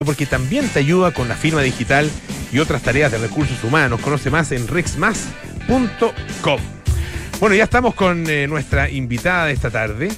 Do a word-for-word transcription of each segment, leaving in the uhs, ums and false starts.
porque también te ayuda con la firma digital y otras tareas de recursos humanos. Conoce más en rexmas punto com. Bueno, ya estamos con eh, nuestra invitada de esta tarde.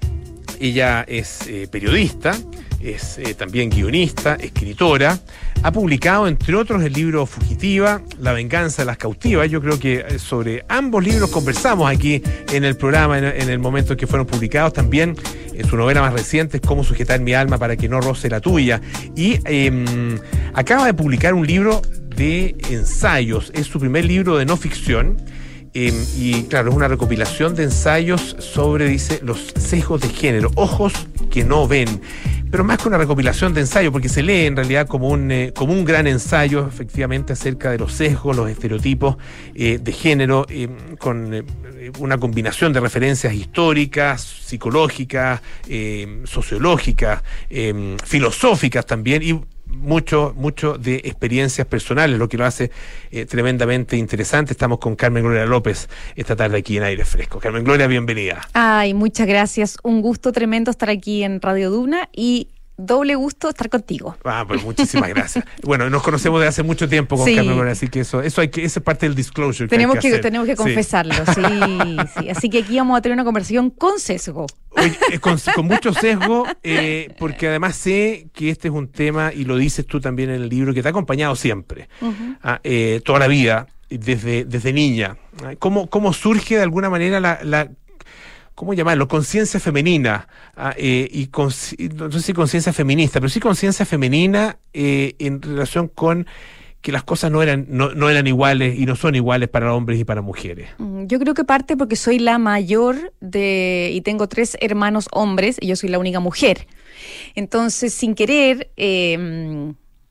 Ella es eh, periodista, es eh, también guionista, escritora. Ha publicado, entre otros, el libro Fugitiva, La venganza de las cautivas. Yo creo que sobre ambos libros conversamos aquí en el programa, en, en el momento en que fueron publicados. También en su novela más reciente es Cómo sujetar mi alma para que no roce la tuya. Y eh, acaba de publicar un libro de ensayos. Es su primer libro de no ficción. Eh, y claro, es una recopilación de ensayos sobre, dice, los sesgos de género, ojos que no ven. Pero más que una recopilación de ensayos, porque se lee en realidad como un, eh, como un gran ensayo, efectivamente, acerca de los sesgos, los estereotipos eh, de género, eh, con eh, una combinación de referencias históricas, psicológicas, eh, sociológicas, eh, filosóficas también, y mucho, mucho de experiencias personales, lo que lo hace eh, tremendamente interesante. Estamos con Carmen Gloria López esta tarde aquí en Aire Fresco. Carmen Gloria, bienvenida. Ay, muchas gracias. Un gusto tremendo estar aquí en Radio Duna y doble gusto estar contigo. Ah, pues muchísimas gracias. Bueno, nos conocemos desde hace mucho tiempo con sí. Carmen Gloria, así que eso, eso hay que, eso es parte del disclosure. Tenemos que, que, hay que, que tenemos que confesarlo, sí. sí, sí. Así que aquí vamos a tener una conversación con sesgo. Oye, con, con mucho sesgo, eh, porque además sé que este es un tema, y lo dices tú también en el libro, que te ha acompañado siempre, uh-huh. ah, eh, toda la vida, desde, desde niña. ¿Cómo, cómo surge de alguna manera la, la ¿cómo llamarlo? Conciencia femenina, ah, eh, y con, no sé si conciencia feminista, pero sí conciencia femenina eh, en relación con que las cosas no eran no, no eran iguales y no son iguales para hombres y para mujeres? Yo creo que parte porque soy la mayor de y tengo tres hermanos hombres y yo soy la única mujer. Entonces, sin querer, eh,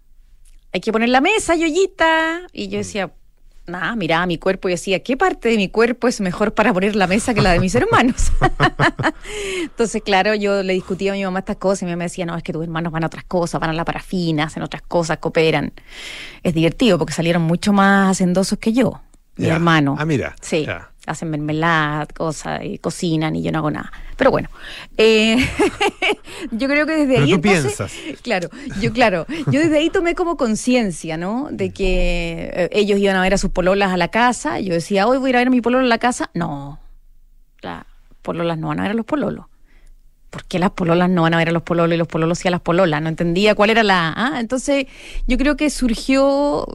hay que poner la mesa, Yoyita. Y yo decía, nada, miraba mi cuerpo y decía, ¿qué parte de mi cuerpo es mejor para poner la mesa que la de mis hermanos? Entonces, claro, yo le discutía a mi mamá estas cosas y mi mamá me decía, no, es que tus hermanos van a otras cosas, van a la parafina, hacen otras cosas, cooperan. Es divertido porque salieron mucho más hacendosos que yo, mi ya. hermano. Ah, mira. Sí. Ya. Hacen mermelada, cosas, y cocinan y yo no hago nada. Pero bueno, eh, yo creo que desde Pero ahí tú entonces, piensas. claro, yo claro, yo desde ahí tomé como conciencia, ¿no? De que eh, ellos iban a ver a sus pololas a la casa. Yo decía, hoy voy a ir a ver a mi pololo a la casa. No, las pololas no van a ver a los pololos. ¿Por qué las pololas no van a ver a los pololos y los pololos sí a las pololas? No entendía cuál era la... ¿ah? Entonces, yo creo que surgió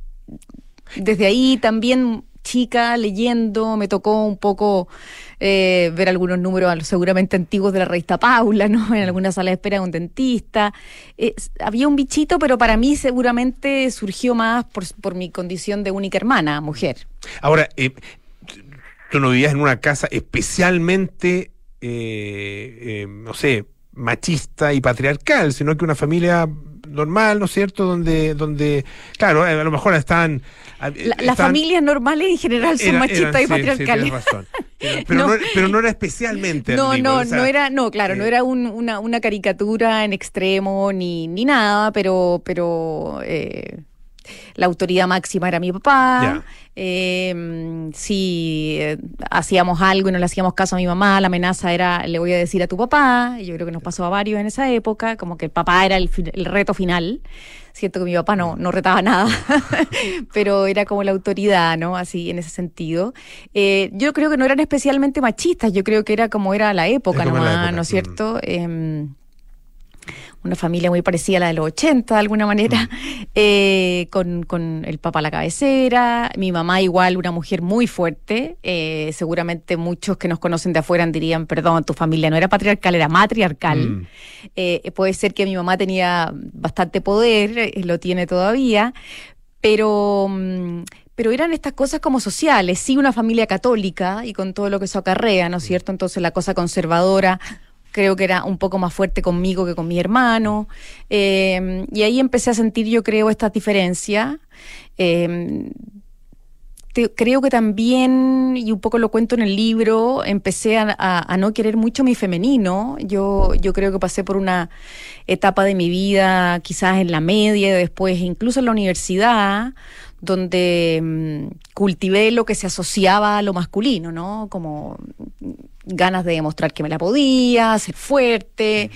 desde ahí también... chica, leyendo, me tocó un poco eh, ver algunos números seguramente antiguos de la revista Paula, ¿no? En alguna sala de espera de un dentista. Eh, había un bichito, pero para mí seguramente surgió más por, por mi condición de única hermana, mujer. Ahora, eh, tú no vivías en una casa especialmente, eh, eh, no sé, machista y patriarcal, sino que una familia normal, ¿no es cierto? Donde, donde claro, a lo mejor están... La, estaban, las familias normales en general son era, machistas eran, y patriarcales. Sí, sí, razón. Pero, pero, no, no, pero no era especialmente. No, digo, no, o sea, no era, no, claro, eh, no era un, una, una caricatura en extremo ni, ni nada, pero, pero eh, la autoridad máxima era mi papá. Eh, si eh, hacíamos algo y no le hacíamos caso a mi mamá, la amenaza era, le voy a decir a tu papá. Y yo creo que nos pasó a varios en esa época, como que el papá era el, el reto final. Siento que mi papá no, no retaba nada, pero era como la autoridad, ¿no? Así, en ese sentido. Eh, yo creo que no eran especialmente machistas, yo creo que era como era la época nomás, la época. ¿No es cierto? Mm. Eh, una familia muy parecida a la de los ochenta, de alguna manera, mm. eh, con, con el papá a la cabecera, mi mamá igual, una mujer muy fuerte, eh, seguramente muchos que nos conocen de afuera dirían, perdón, tu familia no era patriarcal, era matriarcal. Mm. Eh, puede ser que mi mamá tenía bastante poder, eh, lo tiene todavía, pero... Mm, pero eran estas cosas como sociales, sí, una familia católica y con todo lo que eso acarrea, ¿no es cierto? Entonces la cosa conservadora creo que era un poco más fuerte conmigo que con mi hermano, eh, y ahí empecé a sentir, yo creo, estas diferencias. Eh, te, creo que también, y un poco lo cuento en el libro, empecé a, a, a no querer mucho mi femenino. Yo, yo creo que pasé por una etapa de mi vida, quizás en la media, después incluso en la universidad, donde mmm, cultivé lo que se asociaba a lo masculino, ¿no? Como ganas de demostrar que me la podía, ser fuerte,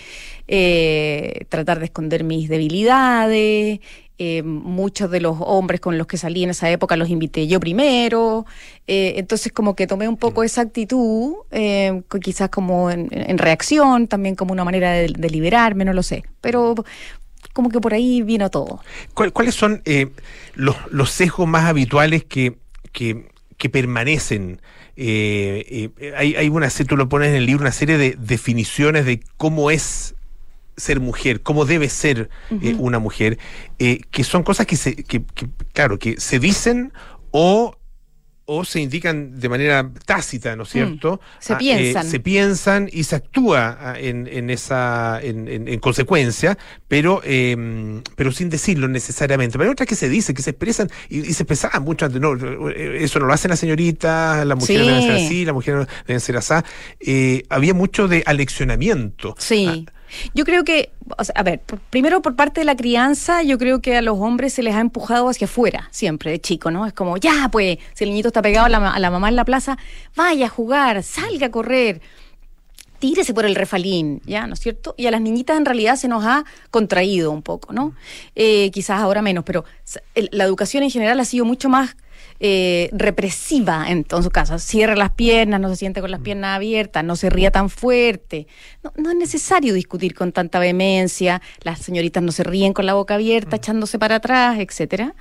eh, tratar de esconder mis debilidades. Eh, muchos de los hombres con los que salí en esa época los invité yo primero, eh, entonces como que tomé un poco esa actitud, eh, quizás como en, en reacción, también como una manera de, de liberarme, no lo sé, pero como que por ahí vino todo. ¿Cuál, ¿Cuáles son eh, los, los sesgos más habituales que, que, que permanecen? Eh, eh, hay, hay una, tú lo pones en el libro, una serie de definiciones de cómo es ser mujer, cómo debe ser eh, uh-huh. una mujer, eh, que son cosas que se, que, que, claro, que se dicen o, o se indican de manera tácita, ¿no es cierto? Mm, se ah, piensan. Eh, se piensan y se actúa en, en esa, en, en, en consecuencia, pero, eh, pero sin decirlo necesariamente. Pero hay otras que se dicen, que se expresan, y, y se expresaban mucho antes, no, eso no lo hacen las señoritas, las mujeres sí. deben ser así, las mujeres deben ser así. Eh, había mucho de aleccionamiento. Sí. Ah, Yo creo que, o sea, a ver, por, primero por parte de la crianza, yo creo que a los hombres se les ha empujado hacia afuera, siempre, de chico, ¿no? Es como, ya, pues, si el niñito está pegado a la, a la mamá en la plaza, vaya a jugar, salga a correr, tírese por el refalín, ¿ya? ¿No es cierto? Y a las niñitas en realidad se nos ha contraído un poco, ¿no? Eh, quizás ahora menos, pero el, la educación en general ha sido mucho más Eh, represiva en, en su caso. Cierra las piernas, no se siente con las piernas abiertas, no se ría tan fuerte. No, no es necesario discutir con tanta vehemencia, las señoritas no se ríen con la boca abierta, mm. echándose para atrás, etcétera.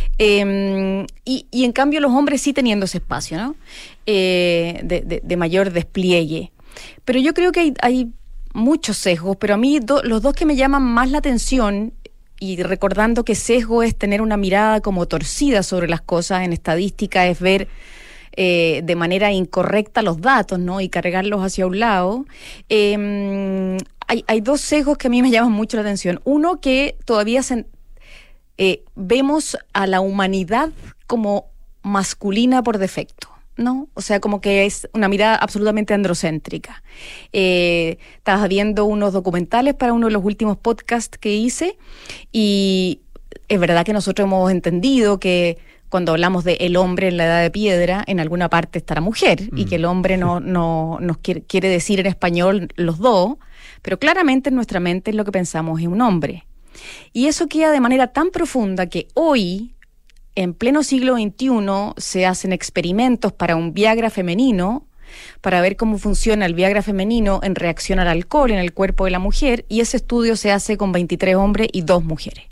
Eh, y, y en cambio los hombres sí teniendo ese espacio, ¿no? Eh, de, de, de mayor despliegue. Pero yo creo que hay, hay muchos sesgos, pero a mí do, los dos que me llaman más la atención, y recordando que sesgo es tener una mirada como torcida sobre las cosas, en estadística es ver eh, de manera incorrecta los datos, ¿no? Y cargarlos hacia un lado. Eh, hay, hay dos sesgos que a mí me llaman mucho la atención. Uno, que todavía se, eh, vemos a la humanidad como masculina por defecto, ¿no? O sea, como que es una mirada absolutamente androcéntrica. Eh, estaba viendo unos documentales para uno de los últimos podcasts que hice y es verdad que nosotros hemos entendido que cuando hablamos de el hombre en la edad de piedra, en alguna parte está la mujer, mm. y que el hombre no, no nos quiere, quiere decir en español los dos, pero claramente en nuestra mente lo que pensamos es un hombre. Y eso queda de manera tan profunda que hoy, en pleno siglo veintiuno, se hacen experimentos para un Viagra femenino, para ver cómo funciona el Viagra femenino en reacción al alcohol en el cuerpo de la mujer, y ese estudio se hace con veintitrés hombres y dos mujeres.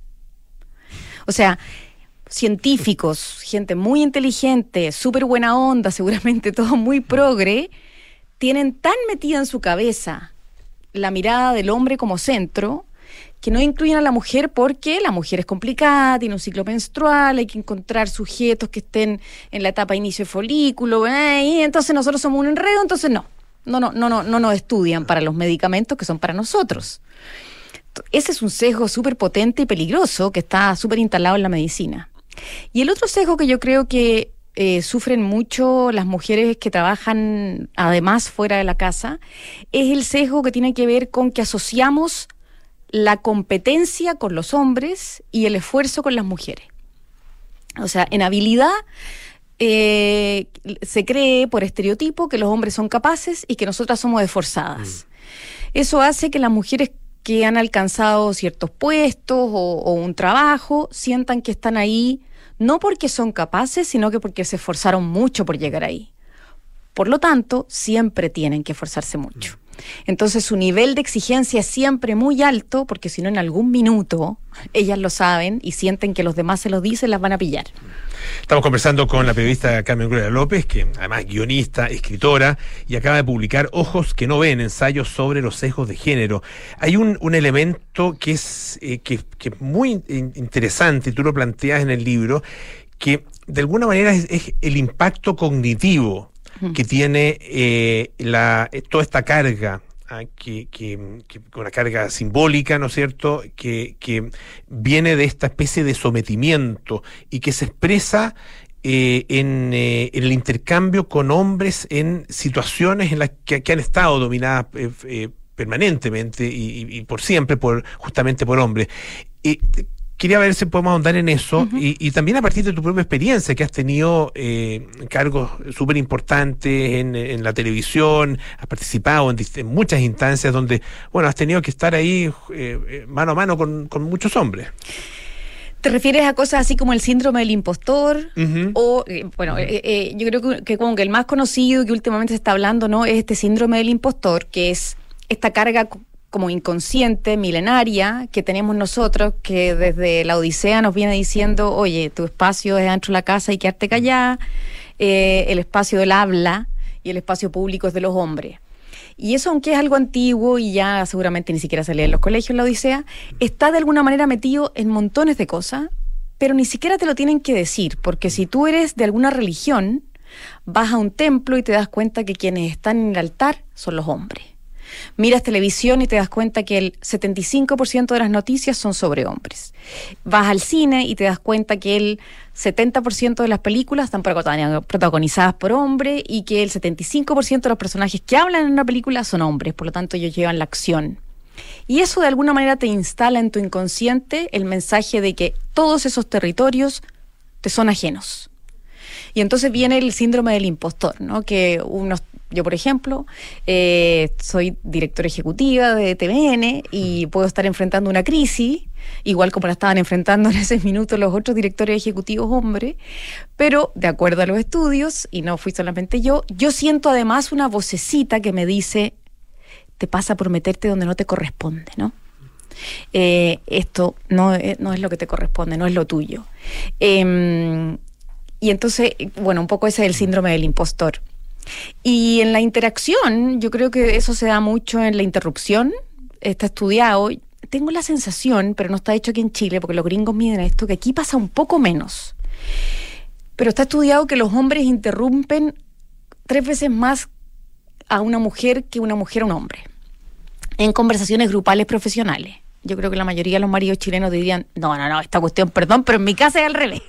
O sea, científicos, gente muy inteligente, súper buena onda, seguramente todo muy progre, tienen tan metida en su cabeza la mirada del hombre como centro, que no incluyen a la mujer porque la mujer es complicada, tiene un ciclo menstrual, hay que encontrar sujetos que estén en la etapa de inicio de folículo, eh, y entonces nosotros somos un enredo, entonces no, no, no, no, no, no nos estudian para los medicamentos que son para nosotros. Ese es un sesgo súper potente y peligroso que está súper instalado en la medicina. Y el otro sesgo que yo creo que eh, sufren mucho las mujeres que trabajan además fuera de la casa es el sesgo que tiene que ver con que asociamos la competencia con los hombres y el esfuerzo con las mujeres. O sea, en habilidad eh, se cree por estereotipo que los hombres son capaces y que nosotras somos esforzadas. Mm. Eso hace que las mujeres que han alcanzado ciertos puestos o, o un trabajo sientan que están ahí no porque son capaces, sino que porque se esforzaron mucho por llegar ahí. Por lo tanto, siempre tienen que esforzarse mucho. Entonces su nivel de exigencia es siempre muy alto, porque si no en algún minuto ellas lo saben y sienten que los demás se los dicen, las van a pillar. Estamos conversando con la periodista Carmen Gloria López, que además guionista, escritora, y acaba de publicar Ojos que no ven, ensayos sobre los sesgos de género. Hay un, un elemento que es eh, que, que es muy interesante, y tú lo planteas en el libro, que de alguna manera es, es el impacto cognitivo que tiene eh, la, toda esta carga, ¿ah? que, que, que una carga simbólica, ¿no es cierto?, que, que viene de esta especie de sometimiento y que se expresa eh, en, eh, en el intercambio con hombres en situaciones en las que, que han estado dominadas eh, eh, permanentemente y, y, y por siempre, por justamente por hombres. Eh, quería ver si podemos ahondar en eso, uh-huh. y, y también a partir de tu propia experiencia, que has tenido eh, cargos súper importantes en, en la televisión, has participado en, en muchas instancias donde, bueno, has tenido que estar ahí eh, mano a mano con, con muchos hombres. ¿Te refieres a cosas así como el síndrome del impostor? Uh-huh. O, eh, bueno, uh-huh. eh, eh, yo creo que, que como que el más conocido que últimamente se está hablando, ¿no?, es este síndrome del impostor, que es esta carga como inconsciente, milenaria, que tenemos nosotros, que desde la Odisea nos viene diciendo, oye, tu espacio es dentro de la casa y quedarte callada, eh, el espacio del habla y el espacio público es de los hombres. Y eso, aunque es algo antiguo y ya seguramente ni siquiera se lee en los colegios en la Odisea, está de alguna manera metido en montones de cosas, pero ni siquiera te lo tienen que decir, porque si tú eres de alguna religión, vas a un templo y te das cuenta que quienes están en el altar son los hombres. Miras televisión y te das cuenta que el setenta y cinco por ciento de las noticias son sobre hombres. Vas al cine y te das cuenta que el setenta por ciento de las películas están protagonizadas por hombres y que el setenta y cinco por ciento de los personajes que hablan en una película son hombres, por lo tanto ellos llevan la acción. Y eso de alguna manera te instala en tu inconsciente el mensaje de que todos esos territorios te son ajenos. Y entonces viene el síndrome del impostor, ¿no? Que unos Yo, por ejemplo, eh, soy directora ejecutiva de T V N y puedo estar enfrentando una crisis, igual como la estaban enfrentando en ese minuto los otros directores ejecutivos hombres, pero de acuerdo a los estudios, y no fui solamente yo, yo siento además una vocecita que me dice, te pasa por meterte donde no te corresponde, ¿no? Eh, esto no, eh, no es lo que te corresponde, no es lo tuyo. Eh, y entonces, bueno, un poco ese es el síndrome del impostor. Y en la interacción, yo creo que eso se da mucho en la interrupción, está estudiado. Tengo la sensación, pero no está hecho aquí en Chile, porque los gringos miden esto, que aquí pasa un poco menos. Pero está estudiado que los hombres interrumpen tres veces más a una mujer que una mujer a un hombre, en conversaciones grupales profesionales. Yo creo que la mayoría de los maridos chilenos dirían, no, no, no, esta cuestión, perdón, pero en mi casa es al revés.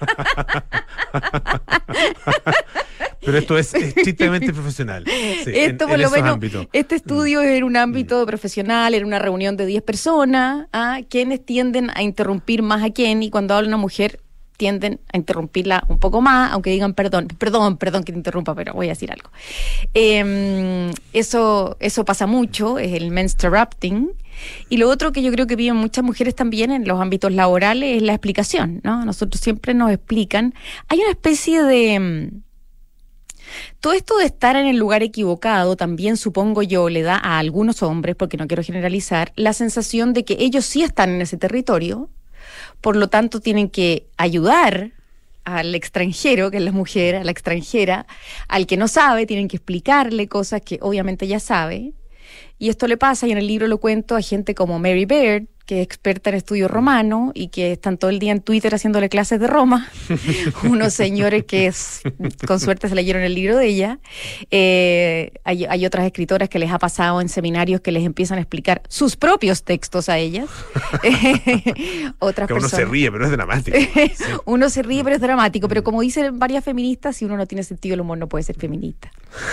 Pero esto es estrictamente profesional. Sí, esto en, por en lo menos, ámbitos. Este estudio mm. es en un ámbito mm. profesional, en una reunión de diez personas, ¿ah? Quienes tienden a interrumpir más a quién, y cuando habla una mujer tienden a interrumpirla un poco más, aunque digan perdón, perdón, perdón que te interrumpa, pero voy a decir algo. Eh, eso, eso pasa mucho, es el menstruating. Y lo otro que yo creo que viven muchas mujeres también en los ámbitos laborales es la explicación, ¿no? Nosotros siempre nos explican. Hay una especie de... Todo esto de estar en el lugar equivocado también, supongo yo, le da a algunos hombres, porque no quiero generalizar, la sensación de que ellos sí están en ese territorio, por lo tanto tienen que ayudar al extranjero, que es la mujer, a la extranjera, al que no sabe, tienen que explicarle cosas que obviamente ya sabe. Y esto le pasa, y en el libro lo cuento, a gente como Mary Beard, que es experta en estudio romano y que están todo el día en Twitter haciéndole clases de Roma. Unos señores que es, con suerte se leyeron el libro de ella. Eh, hay, hay otras escritoras que les ha pasado en seminarios que les empiezan a explicar sus propios textos a ellas. Otras que uno personas. se ríe, pero es dramático. Sí. Uno se ríe, pero es dramático. Pero como dicen varias feministas, si uno no tiene sentido del humor, no puede ser feminista.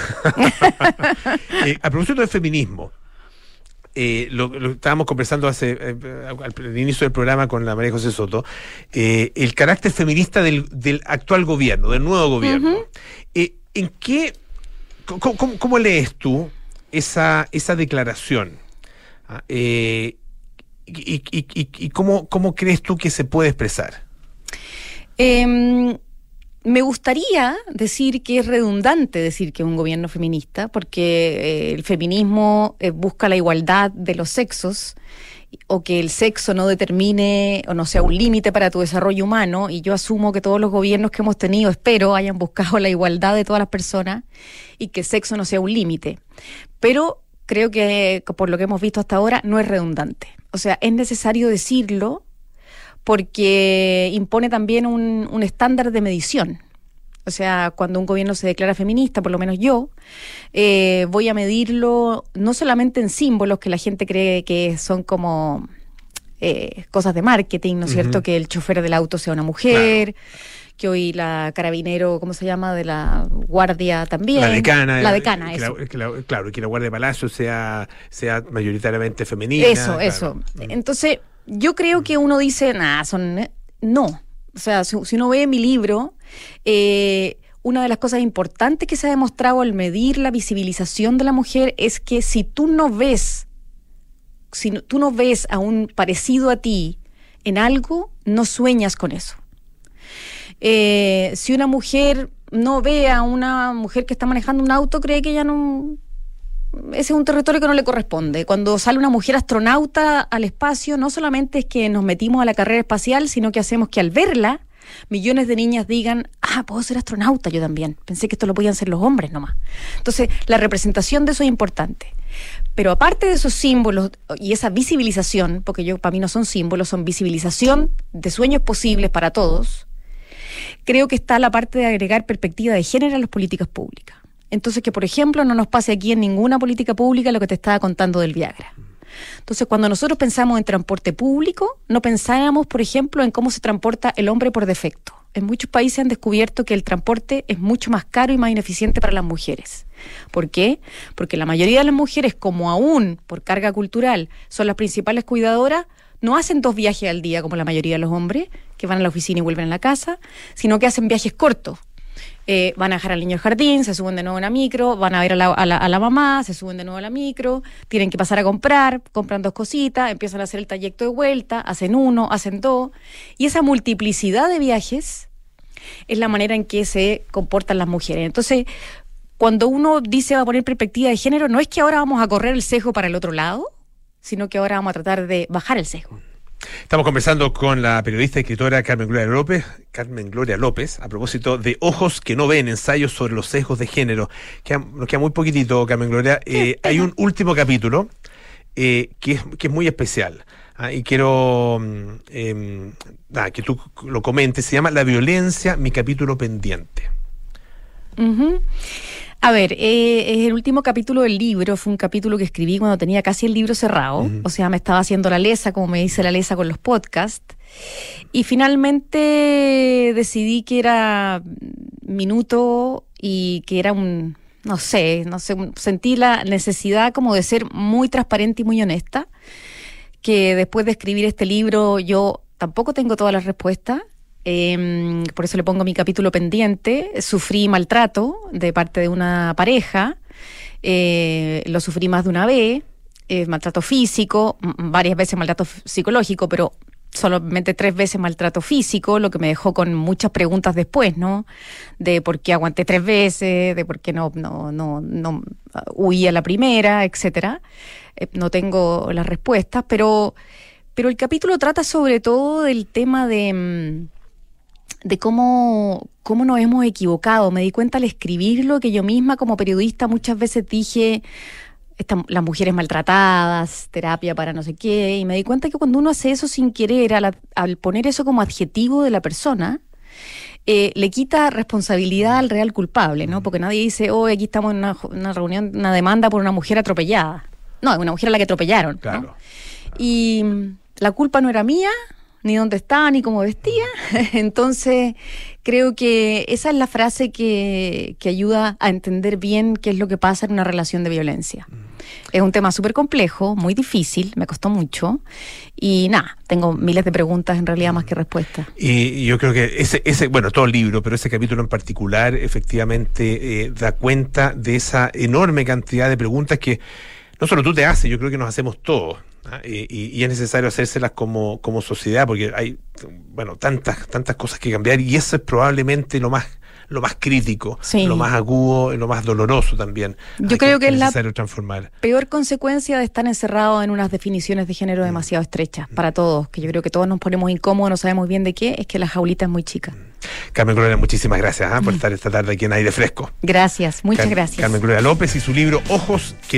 eh, a propósito del feminismo, Eh, lo, lo estábamos conversando hace eh, al, al inicio del programa con la María José Soto, eh, el carácter feminista del, del actual gobierno, del nuevo gobierno. Uh-huh. Eh, ¿En qué, cómo, cómo, cómo lees tú esa, esa declaración? Ah, eh, y, y, y, y cómo, cómo crees tú que se puede expresar? Eh... Me gustaría decir que es redundante decir que es un gobierno feminista, porque eh, el feminismo eh, busca la igualdad de los sexos, o que el sexo no determine o no sea un límite para tu desarrollo humano, y yo asumo que todos los gobiernos que hemos tenido, espero, hayan buscado la igualdad de todas las personas y que el sexo no sea un límite. Pero creo que, por lo que hemos visto hasta ahora, no es redundante. O sea, es necesario decirlo, porque impone también un, un estándar de medición. O sea, cuando un gobierno se declara feminista, por lo menos yo, eh, voy a medirlo no solamente en símbolos que la gente cree que son como eh, cosas de marketing, ¿no es uh-huh. cierto? Que el chofer del auto sea una mujer, claro. Que hoy la carabinero, ¿cómo se llama? De la guardia también. La decana. La decana, que eso. La, que la, claro, que la guardia de palacio sea, sea mayoritariamente femenina. Eso, claro. eso. Entonces... yo creo que uno dice, nah, son... No. O sea, si, si uno ve mi libro, eh, una de las cosas importantes que se ha demostrado al medir la visibilización de la mujer es que si tú no ves, si no, tú no ves a un parecido a ti en algo, no sueñas con eso. Eh, si una mujer no ve a una mujer que está manejando un auto, cree que ella no... Ese es un territorio que no le corresponde. Cuando sale una mujer astronauta al espacio, no solamente es que nos metimos a la carrera espacial, sino que hacemos que al verla, millones de niñas digan, ah, puedo ser astronauta yo también. Pensé que esto lo podían ser los hombres nomás. Entonces, la representación de eso es importante. Pero aparte de esos símbolos y esa visibilización, porque yo para mí no son símbolos, son visibilización de sueños posibles para todos, creo que está la parte de agregar perspectiva de género a las políticas públicas. Entonces, que por ejemplo no nos pase aquí en ninguna política pública lo que te estaba contando del Viagra. Entonces, cuando nosotros pensamos en transporte público, no pensábamos, por ejemplo, en cómo se transporta el hombre por defecto. En muchos países han descubierto que el transporte es mucho más caro y más ineficiente para las mujeres. ¿Por qué? Porque la mayoría de las mujeres, como aún por carga cultural son las principales cuidadoras, no hacen dos viajes al día como la mayoría de los hombres, que van a la oficina y vuelven a la casa, sino que hacen viajes cortos. Eh, van a dejar al niño al jardín, se suben de nuevo a la micro, van a ver a la, a, la, a la mamá, se suben de nuevo a la micro, tienen que pasar a comprar, compran dos cositas, empiezan a hacer el trayecto de vuelta, hacen uno, hacen dos, y esa multiplicidad de viajes es la manera en que se comportan las mujeres. Entonces, cuando uno dice va a poner perspectiva de género, no es que ahora vamos a correr el sesgo para el otro lado, sino que ahora vamos a tratar de bajar el sesgo. Estamos conversando con la periodista y escritora Carmen Gloria López, Carmen Gloria López, a propósito de Ojos que no ven, ensayos sobre los sesgos de género. Queda, nos queda muy poquitito, Carmen Gloria. Eh, hay un último capítulo eh, que, es, que es muy especial. ¿ah? Y quiero eh, ah, que tú lo comentes. Se llama La violencia, mi capítulo pendiente. Uh-huh. A ver, eh, es el último capítulo del libro, fue un capítulo que escribí cuando tenía casi el libro cerrado, uh-huh. O sea, me estaba haciendo la lesa, como me dice la lesa con los podcasts, y finalmente decidí que era minuto y que era un, no sé, no sé, sentí la necesidad como de ser muy transparente y muy honesta, que después de escribir este libro yo tampoco tengo todas las respuestas. Eh, por eso le pongo mi capítulo pendiente. Sufrí maltrato de parte de una pareja, eh, lo sufrí más de una vez, eh, maltrato físico, m- varias veces maltrato f- psicológico, pero solamente tres veces maltrato físico, lo que me dejó con muchas preguntas después, ¿no? De por qué aguanté tres veces, de por qué no, no, no, no huí a la primera, etcétera. Eh, no tengo las respuestas, pero, pero el capítulo trata sobre todo del tema de... de cómo, cómo nos hemos equivocado. Me di cuenta al escribirlo que yo misma como periodista muchas veces dije esta, las mujeres maltratadas, terapia para no sé qué, y me di cuenta que cuando uno hace eso sin querer, al, al poner eso como adjetivo de la persona, eh, le quita responsabilidad al real culpable, ¿no? Porque nadie dice, oh, aquí estamos en una, una reunión, una demanda por una mujer atropellada. No, es una mujer a la que atropellaron, claro, ¿no? Claro. Y la culpa no era mía, ni dónde estaba, ni cómo vestía. Entonces, creo que esa es la frase que, que ayuda a entender bien qué es lo que pasa en una relación de violencia. Mm. Es un tema súper complejo, muy difícil, me costó mucho. Y nada, tengo miles de preguntas en realidad más que respuestas. Y yo creo que ese, ese bueno, todo el libro, pero ese capítulo en particular, efectivamente, eh, da cuenta de esa enorme cantidad de preguntas que no solo tú te haces, yo creo que nos hacemos todos. ¿Ah? Y, y es necesario hacérselas como, como sociedad, porque hay, bueno, tantas, tantas cosas que cambiar, y eso es probablemente lo más, lo más crítico, sí. Lo más agudo y lo más doloroso también. Yo creo que, que es necesario transformar. Peor consecuencia de estar encerrado en unas definiciones de género mm. demasiado estrechas mm. para todos, que yo creo que todos nos ponemos incómodos, no sabemos bien de qué, es que la jaulita es muy chica. Mm. Carmen Gloria, muchísimas gracias ¿eh? por mm. estar esta tarde aquí en Aire Fresco. Gracias, muchas Car- gracias. Carmen Gloria López y su libro Ojos que